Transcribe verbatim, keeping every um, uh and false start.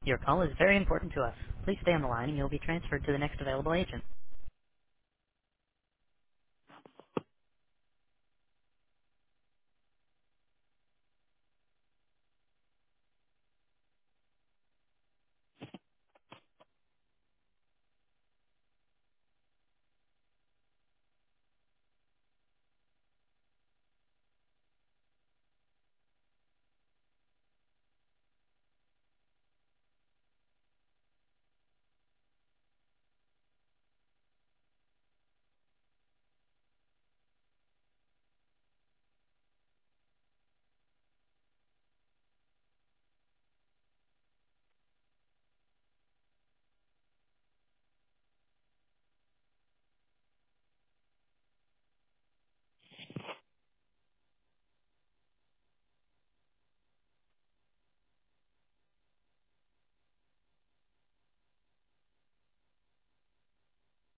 Your call is very important to us. Please stay on the line and you'll be transferred to the next available agent.